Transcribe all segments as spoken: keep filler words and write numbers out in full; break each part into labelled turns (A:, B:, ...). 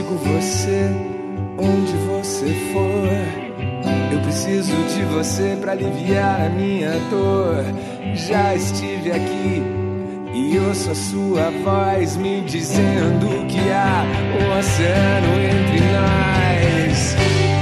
A: sigo você onde você for. Eu preciso de você pra aliviar a minha dor. Já estive aqui e ouço a sua voz me dizendo que há um oceano entre nós.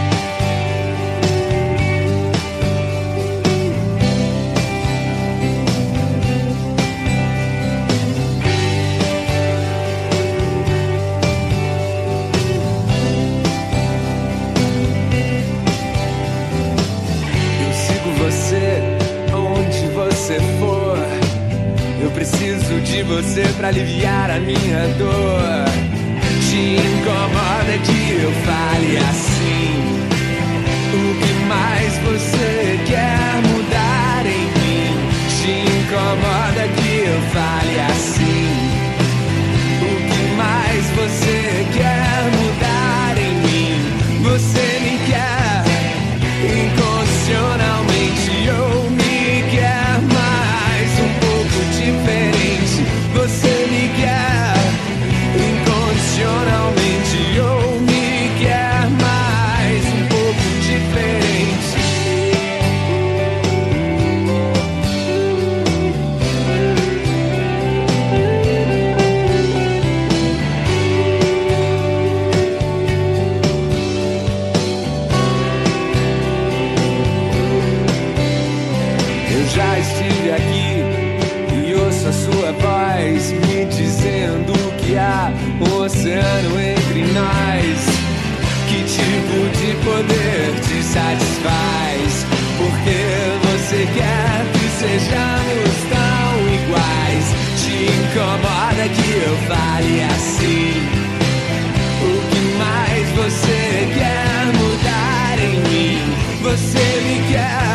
A: Preciso de você pra aliviar a minha dor. Te incomoda que eu fale assim? O que mais você quer mudar em mim? Te incomoda que eu fale assim? O que mais você quer mudar em mim? Você me quer incondicionalmente ou me quer mais um pouco diferente? Você me quer incondicionalmente ou me quer mais um pouco diferente? Eu já estive aqui e ouço a sua voz me dizendo que há um oceano entre nós. Que tipo de poder te satisfaz? Porque você quer que sejamos tão iguais. Te incomoda que eu fale assim? O que mais você quer mudar em mim? Você me quer